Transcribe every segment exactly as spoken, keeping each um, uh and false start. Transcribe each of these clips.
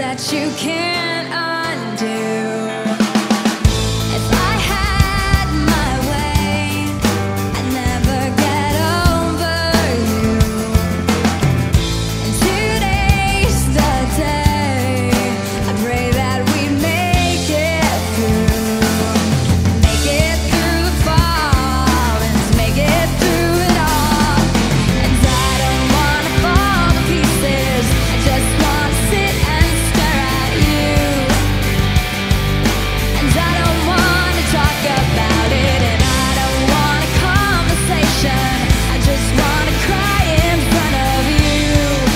that you can't undo. If I had my way, I'd never get over you. And today's the day. I pray that we make it through. Make it through the fall and make it through it all. And I don't wanna fall to pieces. I just wanna sit and stare at you. And I don't wanna talk about it, and I don't want a conversation. I just wanna cry in front of you.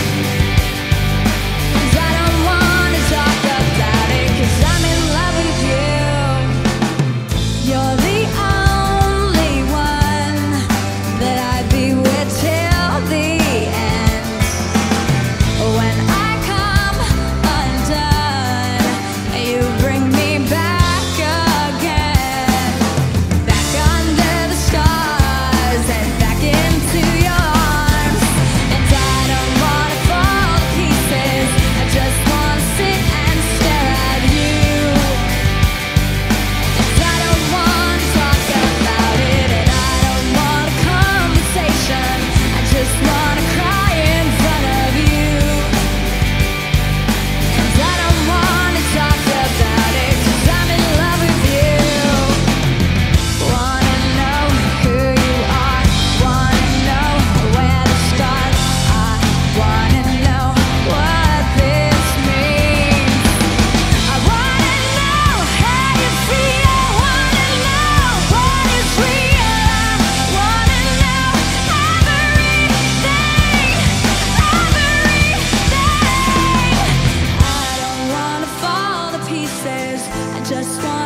And I don't wanna talk about it, 'cause I'm in love with you. You're the only one that I'd be with till the end. When I come undone, you bring me back again. Back under the stars and back into your arms. And I don't wanna fall to pieces. I just wanna sit and stare at you. And I don't wanna talk about it, and I don't want a conversation. I just wanna cry in front of you. And I don't wanna talk about it, 'cause I'm in love with you. Wanna know who you are, wanna know where to start. I wanna know what this means. I wanna know how you feel, wanna know what is real. I wanna know everything, everything. I don't wanna fall to pieces. I just want